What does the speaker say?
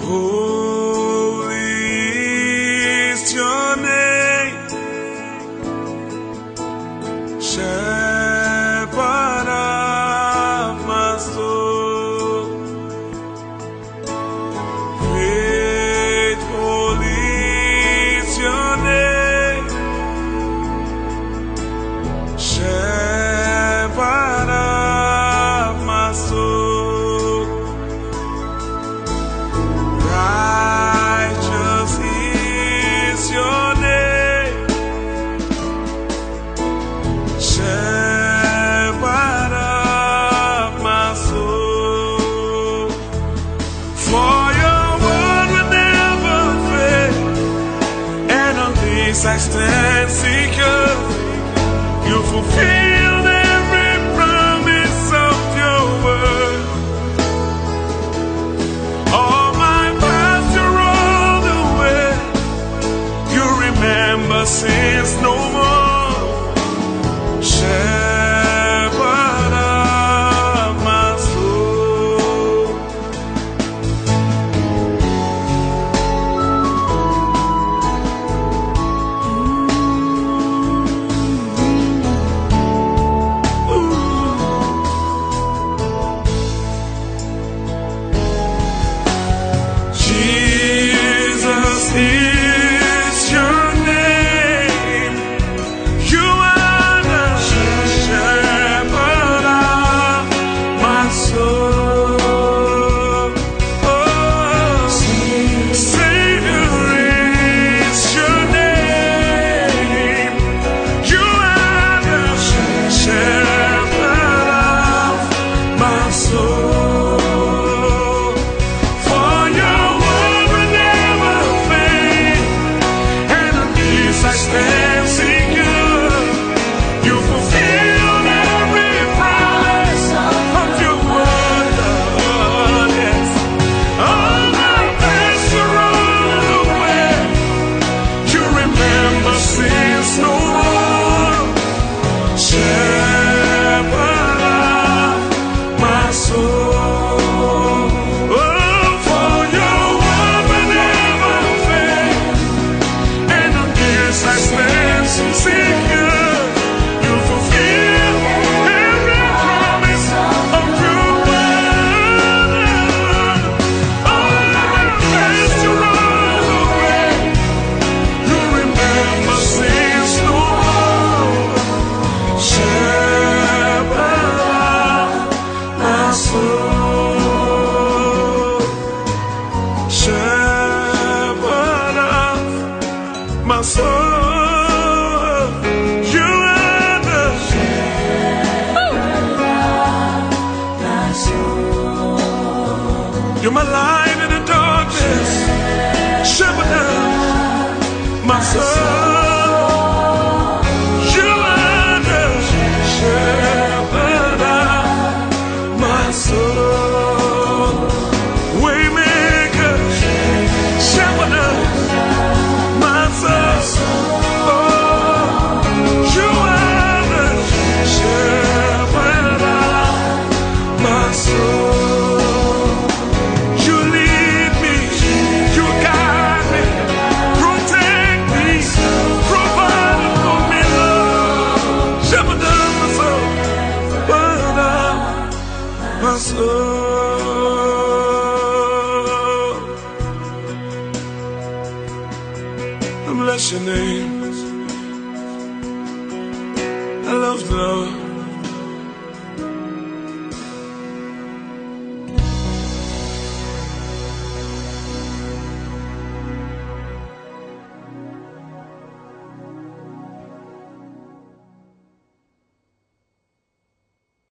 Holy is your name, Shepherd of my soul. Faithful is your name, Shepherd of my soul. Righteous is your name, Shepherd of my soul. For your word will never fail, and on this I stand secure. You fulfill every promise of your word. All my past you rolled away. You remember sins no more. Shepherd of my soul. Jesus is your name. You are the shepherd of my soul. Oh, Savior is your name. You are the shepherd of my soul. For your word will never fail, and on this I stand secure. You fulfill every promise of your word, Lord, yes. All my past you rolled away. You remember sins no more. Shepherd of my soul. Oh, for your word will never fail, and on this I stand secure. You fulfill every promise of your word. All my past you rolled away. You remember sins no more. Shepherd of my soul. Shepherd of my soul. You are the You're my light in the darkness. Shepherd of my soul. You are the shepherd of my soul. Waymaker, shepherd of my soul. Oh, you are the shepherd of my soul. You lead me, you guide me, protect me, provide for me, Lord. Shepherd of my soul, shepherd of my soul. Bless your name.